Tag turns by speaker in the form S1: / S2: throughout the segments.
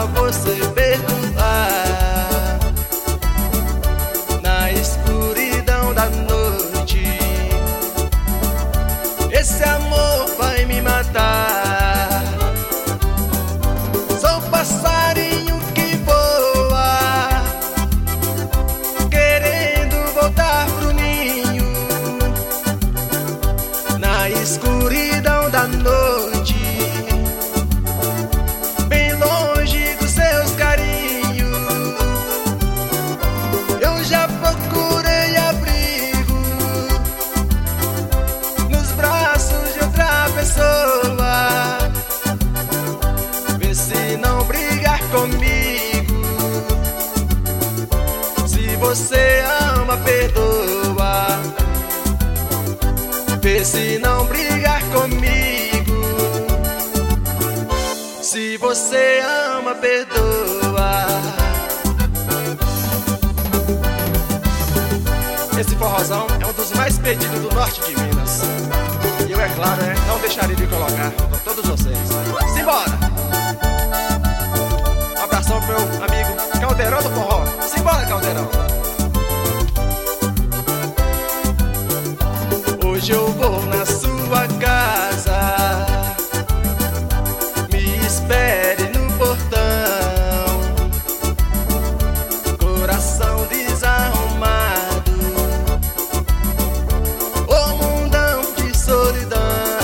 S1: basta você perdoar. Na escuridão da noite, esse amor vai me matar. Sou passarinho que voa, querendo voltar pro ninho. Na escuridão da noite, bem longe dos seus carinhos, eu já procurei abrigo nos braços de outra pessoa. Vê se não brigar comigo. Se você ama, perdoa. Vê se não brigar comigo. Se você ama, perdoa. Esse forrozão é um dos mais pedidos do norte de Minas. E eu, é claro, não deixaria de colocar pra todos vocês. Simbora! Um abração pro meu amigo Caldeirão do Forró. Simbora, Caldeirão! Hoje eu vou na sua casa, me espere no portão. Coração desarrumado, ô mundão de solidão.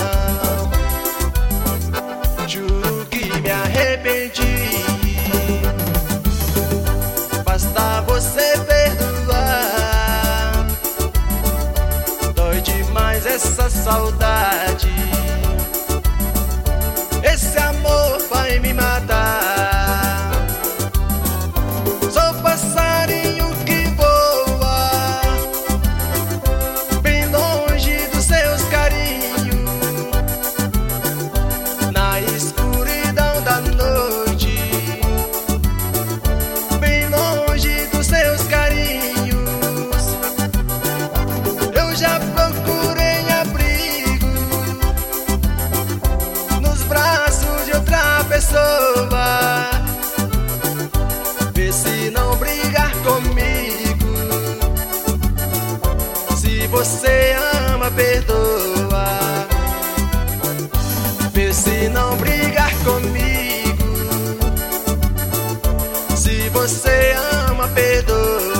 S1: Juro que me arrependi, basta você perdoar. Dói demais essa saudade, esse amor vai me matar. Sou passarinho que voa, bem longe dos seus carinhos. Na escuridão da noite, bem longe dos seus carinhos, eu já procurei abrigo nos braços de outra pessoa. Vê se não brigar comigo. Se você ama, perdoa. Vê se não brigar comigo. Se você ama, perdoa.